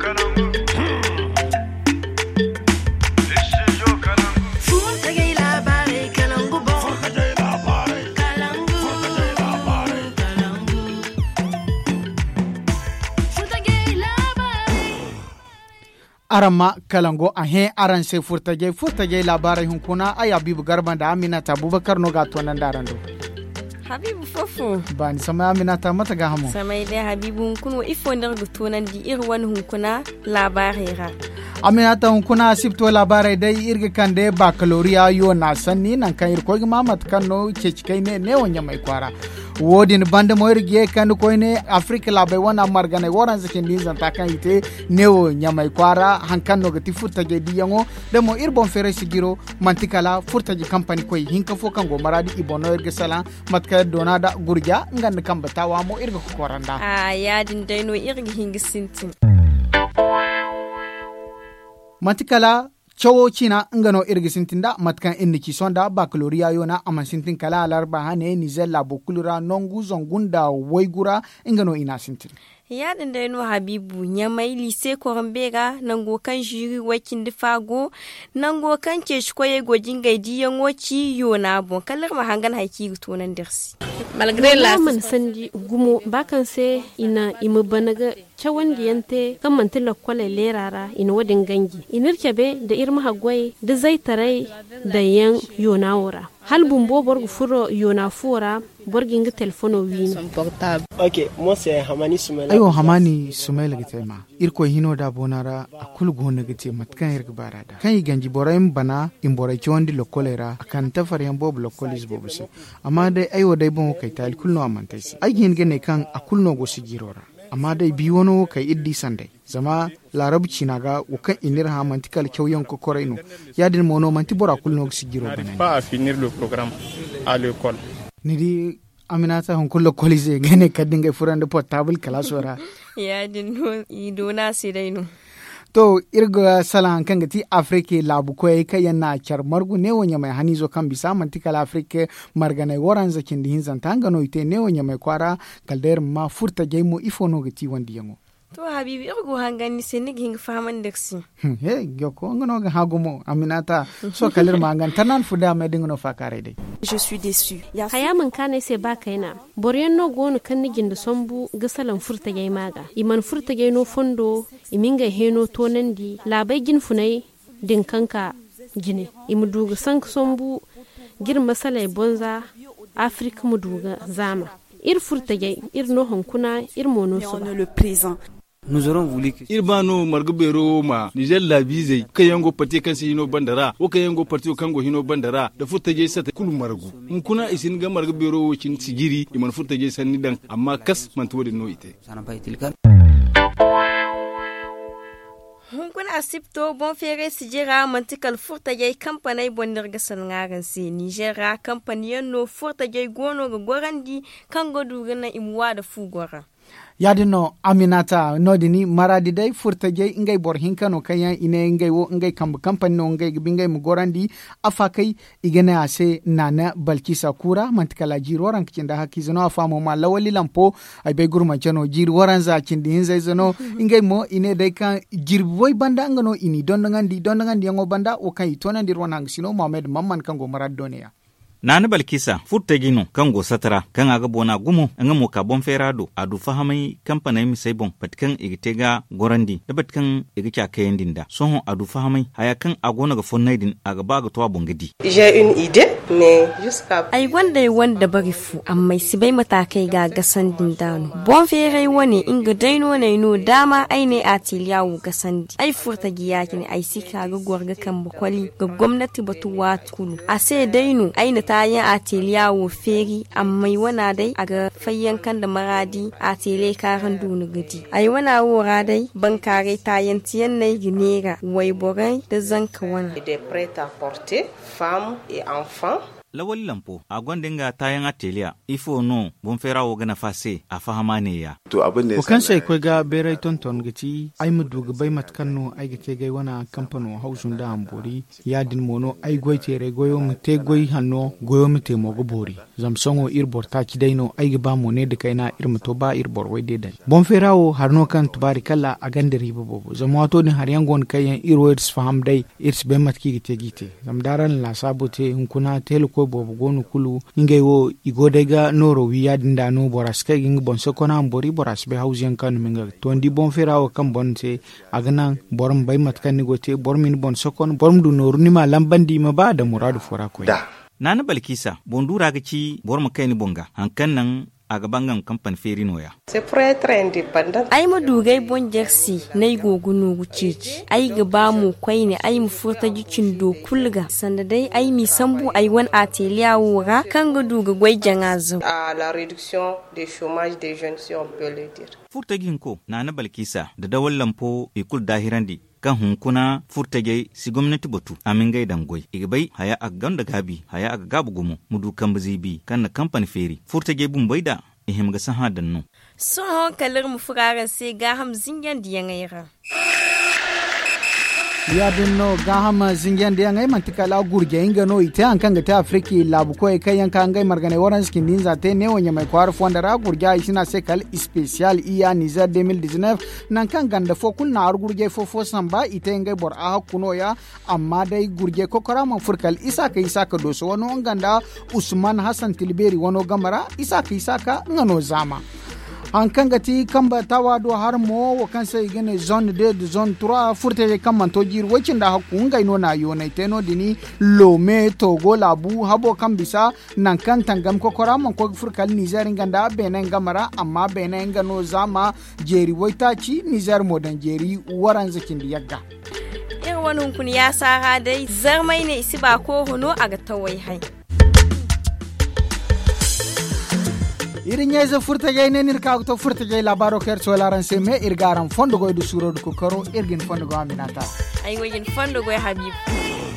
Arama kalango ahe aran se furtage labarai hunkuna aya bibu garban da Aminata Abubakar no ga tonan darando. Habibu fofo bani sama Aminata mata ga hamu samai dai Habibu hunkuna ifo ndar da tonan di irwan hunkuna labarai ra Aminata hunkuna sipto labarai dai irga kande baccalaureate yo na sanni nan kan irko mamat kanno cecikai ne wonya mai kwara wodin bande mo irge kan ko ne Afrika labai wana margane woran zakin din zanta kan ite newo nyamai kwara hankan no gati furtage diyango demo irbon fere sigiro mantikala furtage company koy hinka fo kan go maradi ibono irge sala matka donada gurja ngan kan batawa mo irge ko koranda yadin daino irge hinga sintin mantikala chowo china ngano irgisintinda matkan inniki sonda baccalaureate yona amansintin kala alarba hane nizella bokulura nongu zongunda woygura ngano inasintin yadin da no Habibu nyamai lise korambega nango kan jiri wakin difago nango kan ke shkoye gojin gaidi yanwoci yona bon kallar mahangan haiki tonan dirsi malgré la man sandi gumo bakan se ina imu banaga cawan diyante kan mantila kwale lerara ina wadin gangi inirkebe da irma hagwai da zaitarai da yan yona wora hal bumbo borgu furo yona fura borginga telefono wini ok moi c'est Hamani Soumaila ayo Hamani Soumaila gitema irko hino da bonara akul gona gite matkan irga barada kan ganji borayin bana in boray chondi lokolera akan tafar yan bob lokolis bobuse amma dai ayo dai bon kai tal kulno amantaisi ai gin gane kan akulno go sigirora amma dai biwono kai iddi sandai zama larabci naga ukan inir ha mantikal kyauyan ko koraino yadin mono manti bora kulno sigiro bana pas à finir le programme à l'école nidi Aminata hon kullo kolise gane kadinga furande portable kalasora yadin no idona sidaino to irga salan kanga ti Afrika labu ko kayan na char margu ne wonya mai hanizo kan bisa mantikal Afrika margana woran zakin din zantanga no ite ne wonya mai kwara kalder ma furta jeymo ifono gati wandi yango to Habibi irgo hangani senig hing faman deksi he gyoko ngono ga hagumo Aminata so kalir mangan tanan fuda mai dingo fakare dai je suis déçu hayaman kane se ba kaina boryen no gonu kan nigin da sombu gasalan furta gay maga iman furta gay no fondo iminga heno tonandi labai gin funai din kanka gine imuduga sank sombu gir masalai bonza Afrika muduga zama ir furta gay ir no honkuna ir mono so le présent. Nous aurons voulu que Irbano margubero ma Niger la bize kayango pati kansi hino bandara o kayango pati kango hino bandara da futaje sata kulu margu kuna isin ga margubero cin sigiri iman futaje sanni dan amma kas man to no ite ça n'a pas été le cas. hunkuna asipto bon fere sijira mantikal furtaje kampanai bondir gasan ngaran se Nigera kampaniyan no furtaje gono ga gorandi kango dugana imwa da fugora yadino Aminata nodini maradi dai furtaje ingai bor hinkano kaya ine ingai wo ingai company no ingai bingai mugorandi afakai igene ase nana Balkisa Kura mantikala jiroran kinda hakizano afamo ma lawali lampo ay be gurma jano jirwaran za kindi hinzai zano ingai mo ine dai kan jirboy banda ngano ini dondangandi yango banda o kai tonandi rwanang sino Mohamed Mamman kango maradonia nana Balkisa furtagino kango satara kan aga bona gumo anga mo kabon ferado adu fahamai kampanai mi saibon patkan igitega gorandi da patkan igika kayendinda sohon adu fahamai haya kan agona ga fonnaidin aga baga to bongadi j'ai une idée mais jusqu'à ai wanda bari fu amma sibai matakai ga gasan dindano bon fere wani inga daino ne no dama aine atiliyawu gasandi ai furtagi yakin ai sika ga gorga kan bakwali ga gwamnati batuwa kulu ase daino aina tayin ateliyawo feri amma wana dai aga fayyankan da maradi atele karan dunu gadi ai wana wora dai bankare tayin tiyan nai ginera wai borai da zanka wana des prêts à porter femmes et enfants lawal lampo a gwandinga tayan atelia ifo no bon fera wo gana fase a fahama ne ya to abin da kan sai ko ga berai tonton gici ai mu duga bai matkanno ai ga gai wana kamfano hausun da ambori ya din mono ai goi tere goyo mu te goi hanno goyo mu te mogo bori zamsongo irbor ta kidaino ai ga ba mu ne da kaina irmu to ba irbor wai de dai bon fera wo harno kan tubarikalla a gandari bobo zamato din har yangon kayan irweds faham dai irs bai matki gite zam daran la sabote hunkuna telko bobo gonu kulu ingay wo igodega noro wiya dinda no boras ka ging bon sokona ambori boras be hausian kan minga tondi bon ferawo kam bonte agana borom bay matkan ni gote bormin bon sokon borom du noru ni ma lambandi ma ba da muradu fora ko nana balkisa bondura ga ci borma kai ni bonga hankan nan a gabangan kamfan feri noya. Ai mu dugai bon jersi na yi gogunu gucici. Ai gaba mu kwai ne ai mu furta jikin do kulga. Sanda dai ai mi sambu ai wan atelier wura kan ga duga gwai jangazo. À la réduction des chômage des jeunes si on peut le dire. Furta ginko na balkisa da dawal lampo ikul dahirandi. Kan hunkuna furtage si gwamnati batu amin gai dangoi igbai haya a ganda gabi haya a gabu gumu mudu kan bizibi kan na kamfani feri furtage bun baida ihim ga san hadan no so hon kalir mu furaran sai ga hamzin yan diyan ayra ya dinno gahama zingen de ngai mantikala gurge inga no ite an kanga ta afriki labu ko kai yanka ngai margane waran skin din zate ne wonya mai kwar fondara gurge isina sekal special iya niza 2019 nan kan ganda fo kun na gurge fo samba ite ngai bor a kuno ya amma dai gurge ko karama furkal isa ka doso wono ganda Usman Hassan Tilberi wono gamara isa ka ngano zama an kanga ti kamba tawa do har mo wa kan sai gane zone 2 de zone 3 furte kan man to jir wacin da hakku ngai no na yo na teno dini lome to go labu habo kan bisa nan kan tangam ko korama ko furkal Niger nganda benen gamara amma benen ngano zama jeri waitaci Niger modan jeri waran zakin yagga wani kun ya sara dai zarmai ne isi ba ko hono a ga tawai hai irin yeze furtage ne nirka to furtage labaro ker so laran se me irgaran fondo go du suro du ko karo irgin fondo go aminata ay go yin fondo go habib